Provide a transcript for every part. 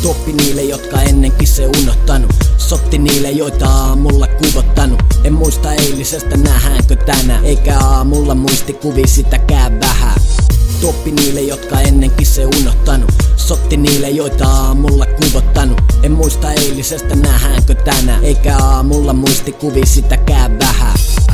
Toppi niille, jotka ennenkin se unohtanut. Sotti niille, joita aamulla kuvottanut. En muista eilisestä, nähdäänkö tänään. Eikä aamulla muistikuvi sitäkään vähän. Toppi niille, jotka ennenkin se unohtanut. Sotti niille, joita aamulla kuvottanut. En muista eilisestä, nähdäänkö tänään. Eikä aamulla muistikuvi sitäkään vähän.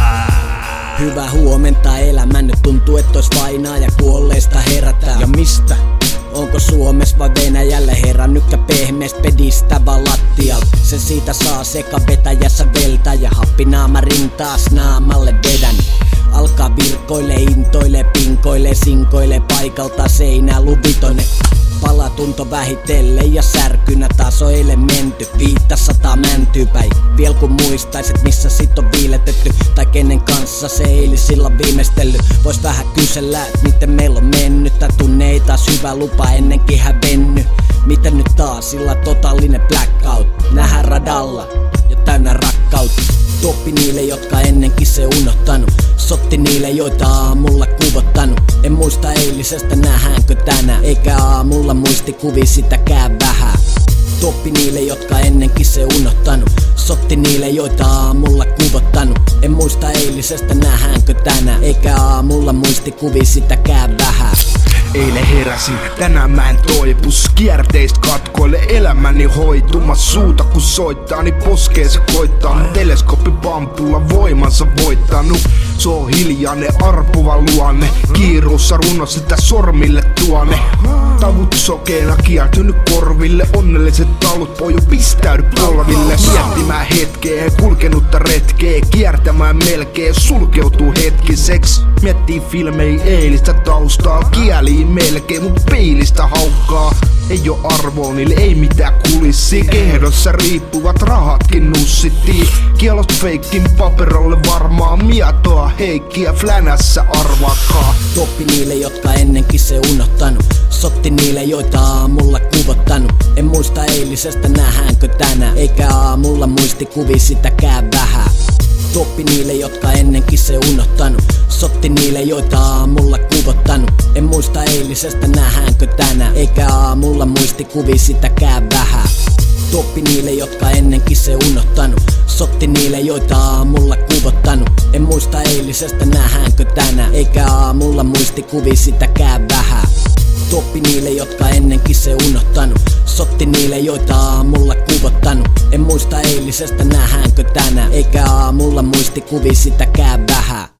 Hyvää huomenta, elämä nyt tuntuu, et ois vainaa ja kuolleista herätään. Ja mistä? Onko Suomessa vai Venäjällä herännytkä pehmeästä pedistä vaan lattialla? Se siitä saa sekavetäjässä veltä ja happinaama rintaas naamalle vedän. Alkaa virkoilee, intoilee, pinkoilee, sinkoilee paikalta seinää luvitone. Palatunto vähitellen ja särkynä taas on eilen menty. 500 mäntyy päin. Viel kun muistaisit missä sit on viiletetty. Tai kenen kanssa se eilisillä viimeistellyt. Vois vähän kysellä et miten meillä on mennyt. Tää tunne ei taas hyvä lupa ennenkin hävenny. Miten nyt taas sillä totaalinen blackout. Nähdään radalla ja täynnä rakkautta. Toppi niille, jotka ennenkin se unohtanut. Sotti niille, joita aamulla kuvottanut. En muista eilisestä, nähdäänkö tänään. Eikä aamulla muistikuvi sitäkään vähän. Toppi niille, jotka ennenkin se unohtanut. Sotti niille, joita aamulla kuvottanut. En muista eilisestä, nähdäänkö tänään. Eikä aamulla muistikuvi sitäkään vähän. Eilen heräsin, tänään mä en toipus. Kierteistä katkoille elämäni hoitumas. Suuta kun soittaa, niin poskeen se koittaa. Teleskooppipampulla voimansa voittanut. Se on hiljainen, arpuva luonne. Kiiruussa runo sitä sormille tuone. Tavut sokeena kiertynyt korville. Onnelliset talut poju pistäydy polville. Miettimään hetkeä, kulkenutta retkeä. Kiertämään melkein, sulkeutuu hetkiseksi. Miettii filmei eilistä taustaa. Kieliin melkein, mut peilistä haukkaa. Ei oo arvoa, niille ei mitään kulissi. Kehdossa riippuvat rahatkin nussittiin. Kielost feikkin paperolle varmaa mietoa. Heikkiä flänässä arvakaa. Toppi niille, jotka ennenkin se unohtanut. Sotti niille, joita aamulla kuvottanut. En muista eilisestä, nähdäänkö tänään. Eikä aamulla muistikuvi sitäkään vähän. Toppi niille, jotka ennenkin se unohtanut. Sotti niille, joita aamulla kuvottanut. En muista eilisestä, nähdäänkö tänään. Eikä aamulla muistikuvi sitäkään vähän. Toppi niille, jotka ennenkin se unohtanut. Sotti niille, joita aamulla kuvottanut. En muista eilisestä, nähdäänkö tänään. Eikä aamulla muistikuvi sitäkään vähän. Toppi niille, jotka ennenkin se unohtanut. Sotti niille, joita aamulla kuvottanut. En muista eilisestä, nähdäänkö tänään. Eikä aamulla muistikuvi sitäkään vähän.